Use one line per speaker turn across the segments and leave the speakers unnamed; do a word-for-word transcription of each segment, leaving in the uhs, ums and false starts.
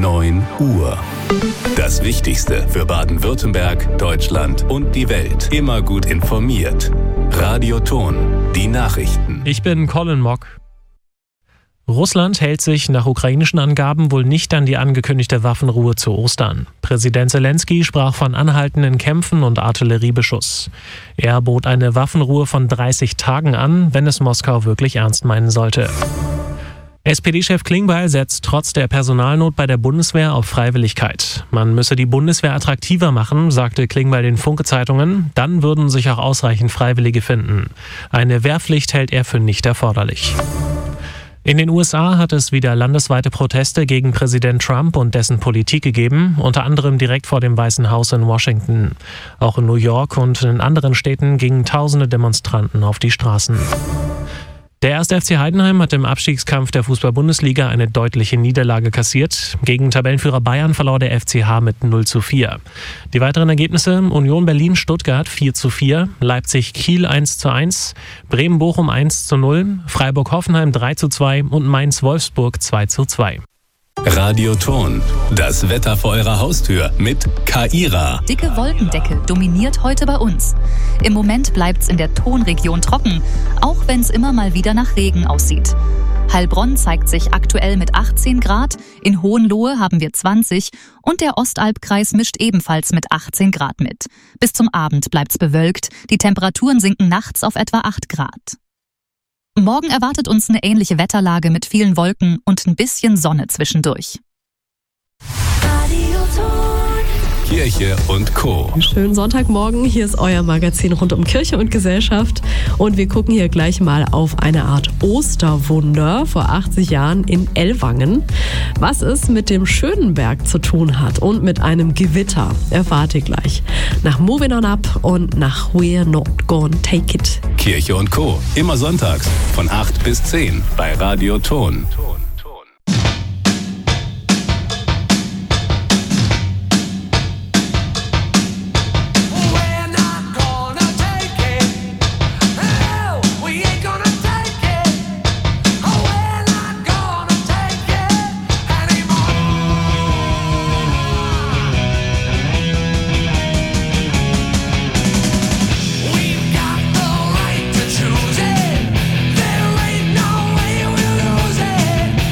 neun Uhr. Das Wichtigste für Baden-Württemberg, Deutschland und die Welt. Immer gut informiert. Radio Ton, die Nachrichten.
Ich bin Colin Mock. Russland hält sich nach ukrainischen Angaben wohl nicht an die angekündigte Waffenruhe zu Ostern. Präsident Zelensky sprach von anhaltenden Kämpfen und Artilleriebeschuss. Er bot eine Waffenruhe von dreißig Tagen an, wenn es Moskau wirklich ernst meinen sollte. S P D-Chef Klingbeil setzt trotz der Personalnot bei der Bundeswehr auf Freiwilligkeit. Man müsse die Bundeswehr attraktiver machen, sagte Klingbeil den Funke-Zeitungen. Dann würden sich auch ausreichend Freiwillige finden. Eine Wehrpflicht hält er für nicht erforderlich. In den U S A hat es wieder landesweite Proteste gegen Präsident Trump und dessen Politik gegeben, unter anderem direkt vor dem Weißen Haus in Washington. Auch in New York und in anderen Städten gingen tausende Demonstranten auf die Straßen. Der erste F C Heidenheim hat im Abstiegskampf der Fußball-Bundesliga eine deutliche Niederlage kassiert. Gegen Tabellenführer Bayern verlor der F C H mit null zu vier. Die weiteren Ergebnisse: Union Berlin-Stuttgart vier zu vier, Leipzig-Kiel eins zu eins, Bremen-Bochum eins zu null, Freiburg-Hoffenheim drei zu zwei und Mainz-Wolfsburg zwei zu zwei.
Radio Ton, das Wetter vor eurer Haustür mit Kaira.
Dicke Wolkendecke dominiert heute bei uns. Im Moment bleibt's in der Tonregion trocken, auch wenn es immer mal wieder nach Regen aussieht. Heilbronn zeigt sich aktuell mit achtzehn Grad, in Hohenlohe haben wir zwanzig und der Ostalbkreis mischt ebenfalls mit achtzehn Grad mit. Bis zum Abend bleibt's bewölkt, die Temperaturen sinken nachts auf etwa acht Grad. Morgen erwartet uns eine ähnliche Wetterlage mit vielen Wolken und ein bisschen Sonne zwischendurch.
Kirche und Co.
Schönen Sonntagmorgen, hier ist euer Magazin rund um Kirche und Gesellschaft und wir gucken hier gleich mal auf eine Art Osterwunder vor achtzig Jahren in Ellwangen. Was es mit dem Schönenberg zu tun hat und mit einem Gewitter, erfahrt ihr gleich. Nach Moving On Up und nach We're Not Gonna Take It.
Kirche und Co. Immer sonntags von acht bis zehn bei Radio Ton.
There ain't no way we'll lose it.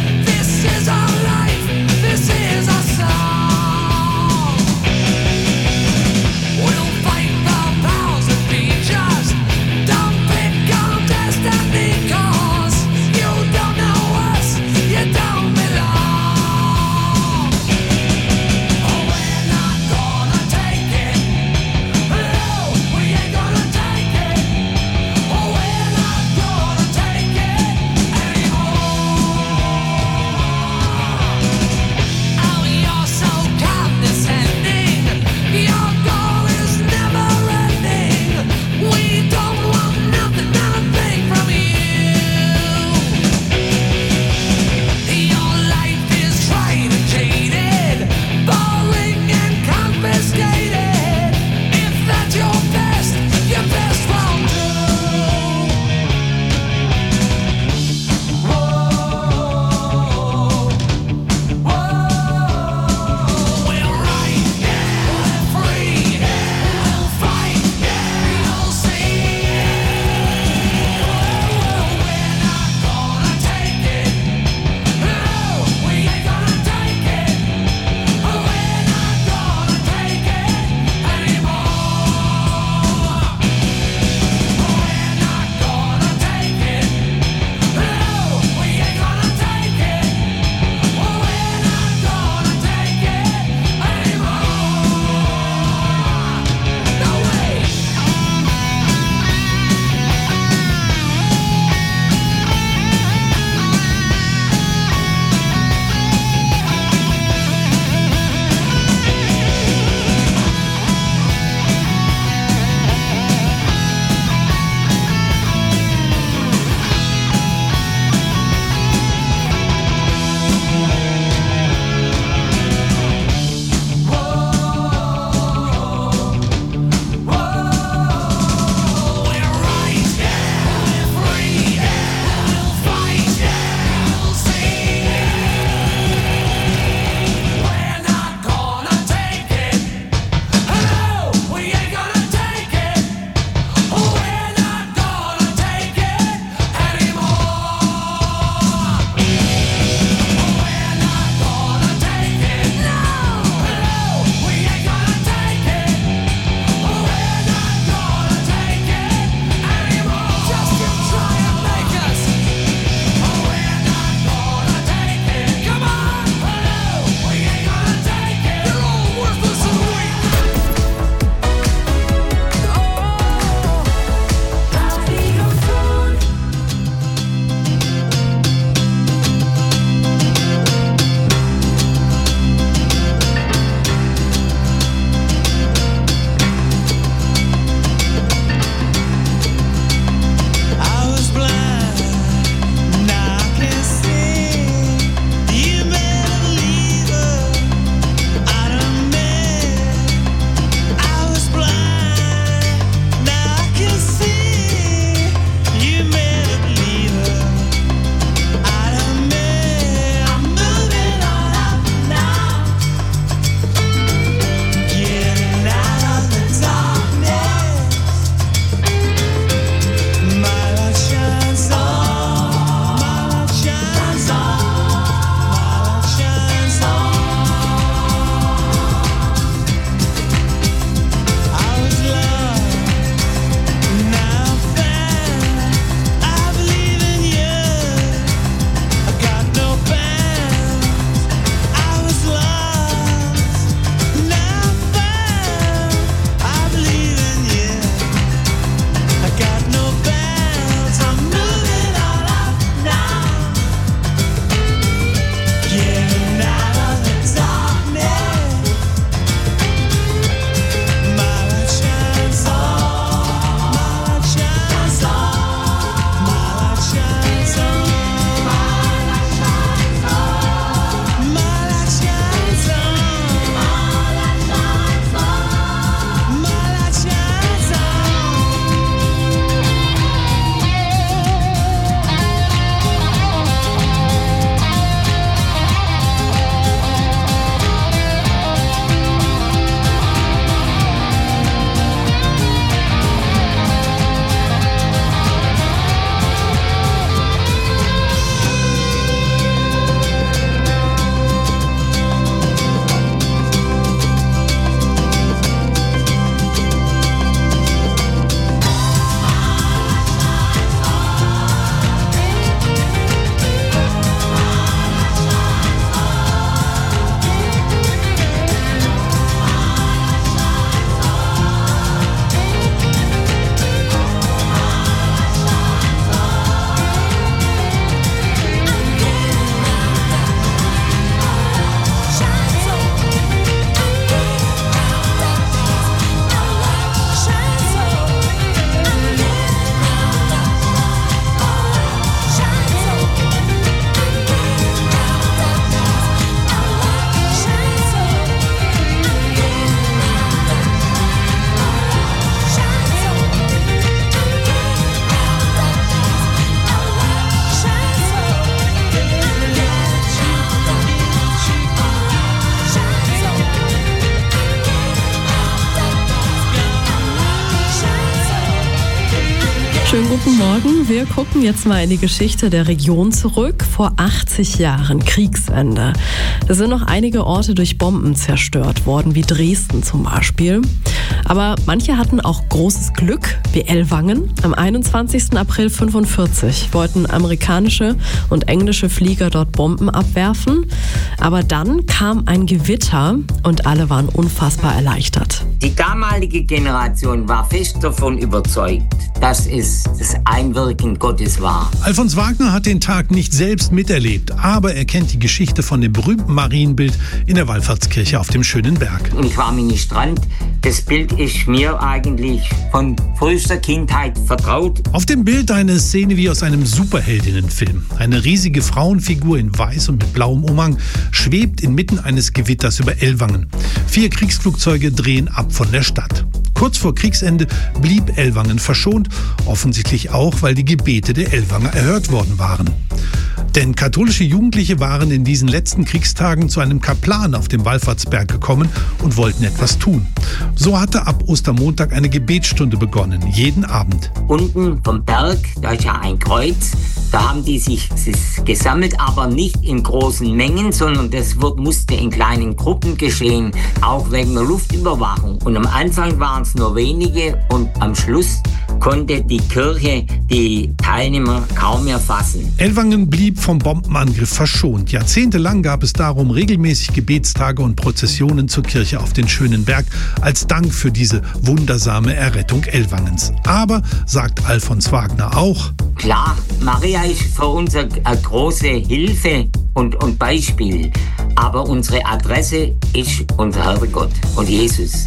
Schönen guten Morgen. Wir gucken jetzt mal in die Geschichte der Region zurück. Vor achtzig Jahren, Kriegsende. Da sind noch einige Orte durch Bomben zerstört worden, wie Dresden zum Beispiel. Aber manche hatten auch großes Glück, wie Ellwangen. Am einundzwanzigsten April fünfundvierzig wollten amerikanische und englische Flieger dort Bomben abwerfen. Aber dann kam ein Gewitter und alle waren unfassbar erleichtert.
Die damalige Generation war fest davon überzeugt, dass es das Einwirken Gottes war.
Alfons Wagner hat den Tag nicht selbst miterlebt, aber er kennt die Geschichte von dem berühmten Marienbild in der Wallfahrtskirche auf dem schönen Berg.
Und ich war Ministrant. Das Bild ist mir eigentlich von frühester Kindheit vertraut.
Auf dem Bild eine Szene wie aus einem Superheldinnenfilm. Eine riesige Frauenfigur in weiß und mit blauem Umhang schwebt inmitten eines Gewitters über Ellwangen. Vier Kriegsflugzeuge drehen ab von der Stadt. Kurz vor Kriegsende blieb Ellwangen verschont, offensichtlich auch, weil die Gebete der Ellwanger erhört worden waren. Denn katholische Jugendliche waren in diesen letzten Kriegstagen zu einem Kaplan auf dem Wallfahrtsberg gekommen und wollten etwas tun. So hatte ab Ostermontag eine Gebetsstunde begonnen, jeden Abend.
Unten vom Berg, da ist ja ein Kreuz, da haben die sich gesammelt, aber nicht in großen Mengen, sondern das wird, musste in kleinen Gruppen geschehen, auch wegen der Luftüberwachung. Und am Anfang waren es nur wenige und am Schluss konnte die Kirche die Teilnehmer kaum mehr fassen.
Ellwangen blieb vom Bombenangriff verschont. Jahrzehntelang gab es darum regelmäßig Gebetstage und Prozessionen zur Kirche auf den schönen Berg als Dank für diese wundersame Errettung Ellwangens. Aber, sagt Alfons Wagner auch,
klar, Maria ist für uns eine große Hilfe und, und Beispiel. Aber unsere Adresse ist unser Herrgott und Jesus.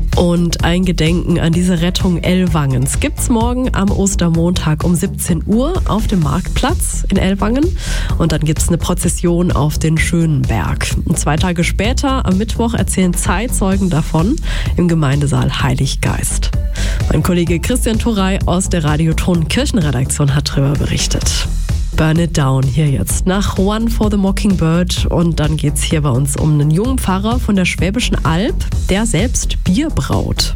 Und ein Gedenken an diese Rettung Ellwangens gibt's morgen am Ostermontag um siebzehn Uhr auf dem Marktplatz in Ellwangen. Und dann gibt's eine Prozession auf den schönen Berg. Und zwei Tage später, am Mittwoch, erzählen Zeitzeugen davon im Gemeindesaal Heiliggeist. Mein Kollege Christian Turey aus der Radioton Kirchenredaktion hat darüber berichtet. Burn It Down hier jetzt nach One for the Mockingbird und dann geht's hier bei uns um einen jungen Pfarrer von der Schwäbischen Alb, der selbst Bier braut.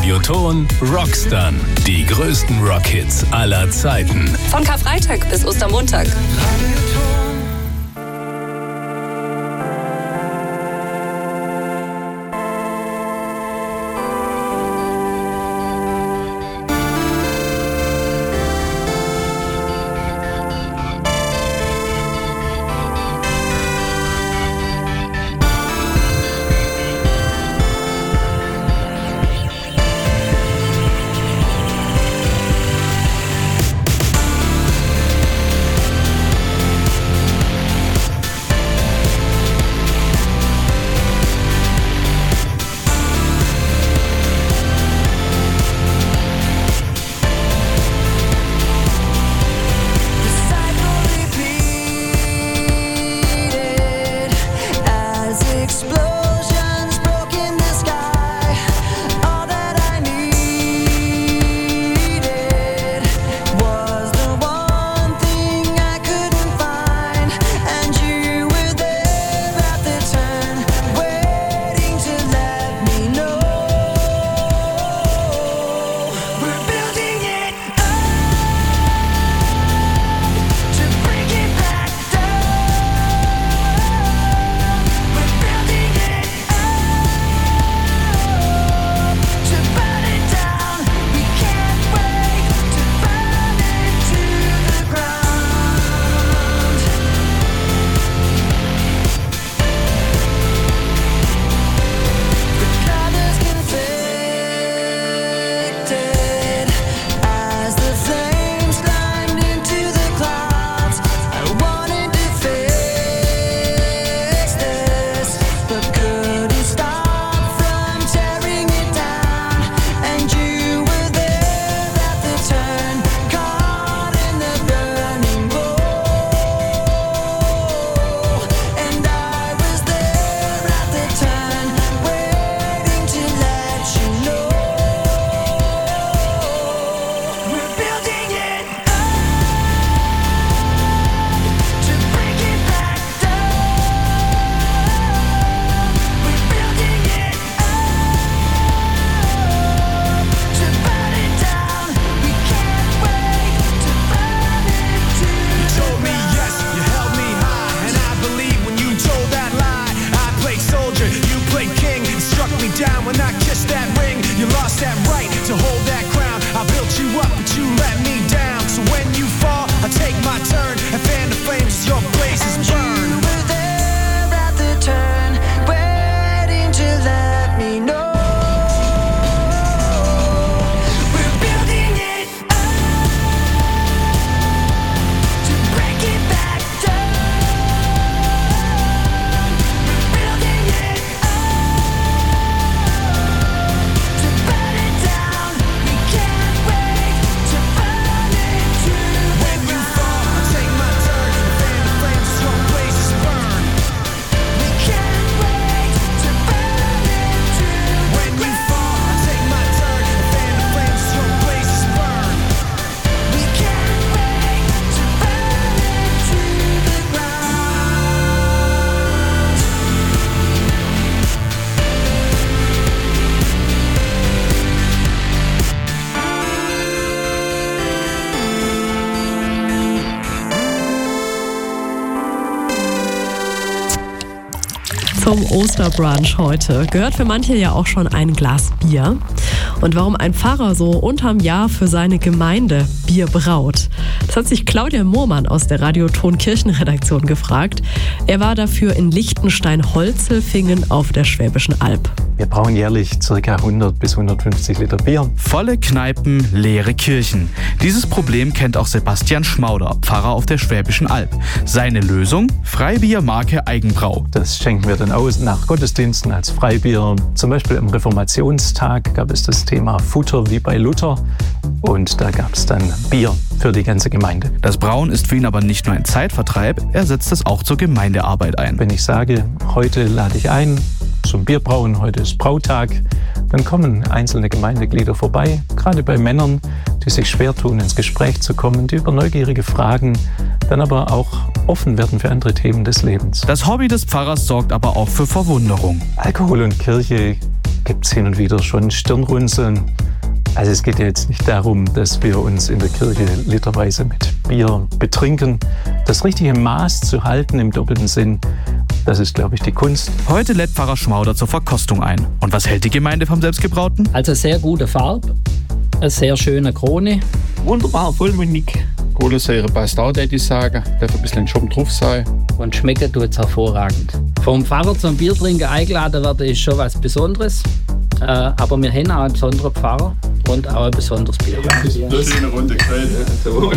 Radioton Rockstern. Die größten Rockhits aller Zeiten.
Von Karfreitag bis Ostermontag.
Zum Osterbrunch heute gehört für manche ja auch schon ein Glas Bier. Und warum ein Pfarrer so unterm Jahr für seine Gemeinde Bier braut, das hat sich Claudia Mohrmann aus der Radioton Kirchenredaktion gefragt. Er war dafür in Lichtenstein-Holzelfingen auf der Schwäbischen Alb.
Wir brauen jährlich ca. hundert bis hundertfünfzig Liter Bier.
Volle Kneipen, leere Kirchen. Dieses Problem kennt auch Sebastian Schmauder, Pfarrer auf der Schwäbischen Alb. Seine Lösung? Freibier Marke Eigenbrau.
Das schenken wir dann aus nach Gottesdiensten als Freibier. Zum Beispiel am Reformationstag gab es das Thema Futter wie bei Luther. Und da gab es dann Bier für die ganze Gemeinde.
Das Brauen ist für ihn aber nicht nur ein Zeitvertreib, er setzt es auch zur Gemeindearbeit ein.
Wenn ich sage, heute lade ich ein zum Bierbrauen, heute ist Brautag, dann kommen einzelne Gemeindeglieder vorbei, gerade bei Männern, die sich schwer tun, ins Gespräch zu kommen, die über neugierige Fragen dann aber auch offen werden für andere Themen des Lebens.
Das Hobby des Pfarrers sorgt aber auch für Verwunderung.
Alkohol und Kirche gibt es hin und wieder schon Stirnrunzeln. Also es geht ja jetzt nicht darum, dass wir uns in der Kirche literweise mit Bier betrinken. Das richtige Maß zu halten im doppelten Sinn, das ist, glaube ich, die Kunst.
Heute lädt Pfarrer Schmauder zur Verkostung ein. Und was hält die Gemeinde vom Selbstgebrauten?
Also sehr gute Farbe, eine sehr schöne Krone.
Wunderbar, vollmundig. Kohlensäure passt auch, würde ich sagen. Darf ein bisschen Schaum drauf sein.
Und schmecken tut es hervorragend. Vom Pfarrer zum Biertrinken eingeladen werden ist schon was Besonderes. Äh, aber wir haben auch einen besonderen Pfarrer und auch ein besonderes Bier.
Ja, das ist eine schöne Runde Köln. Ja, so.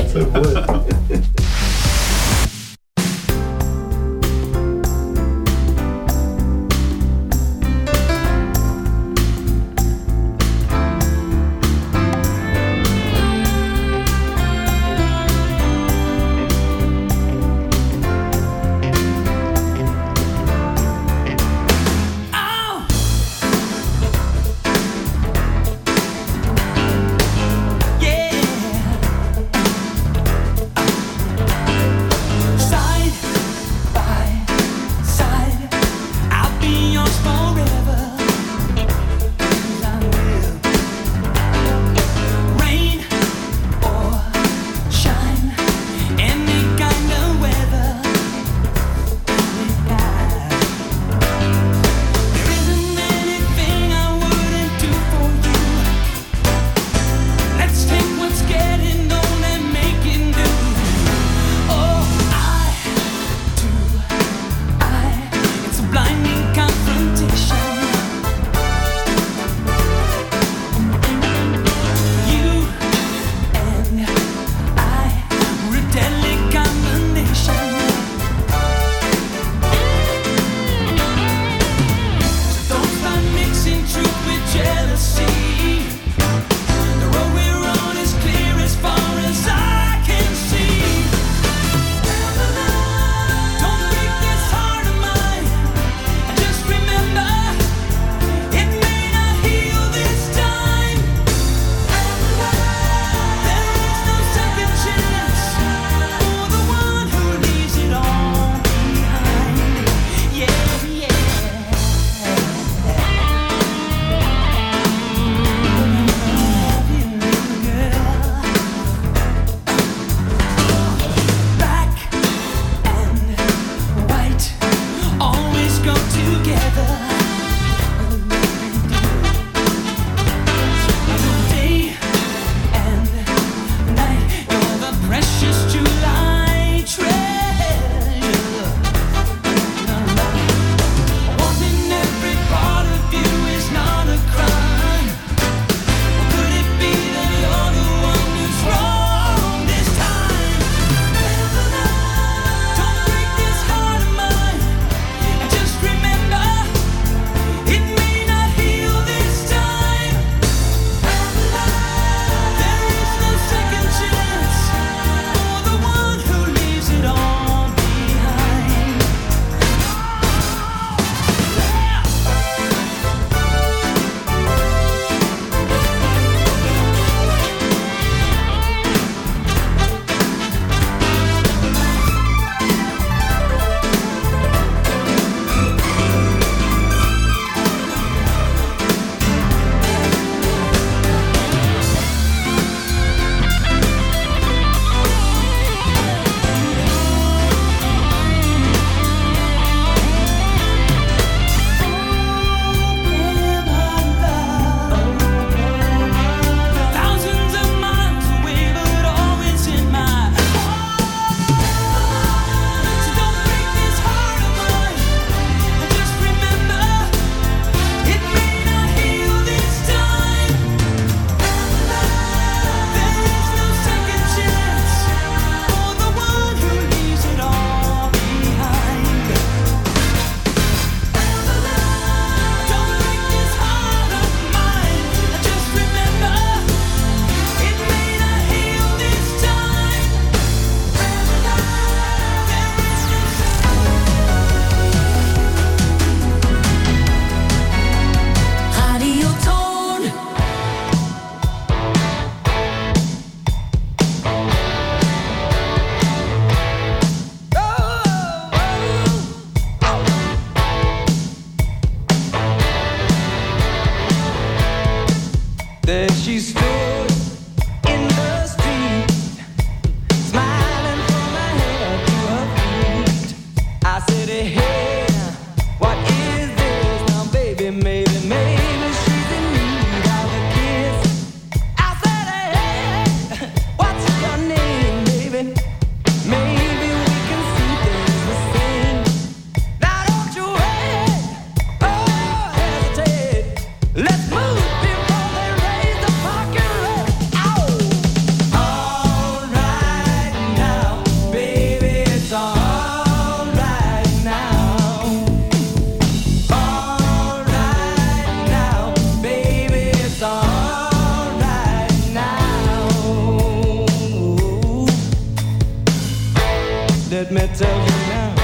Let me tell you now.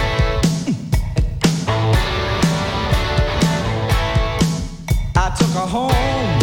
I took her home.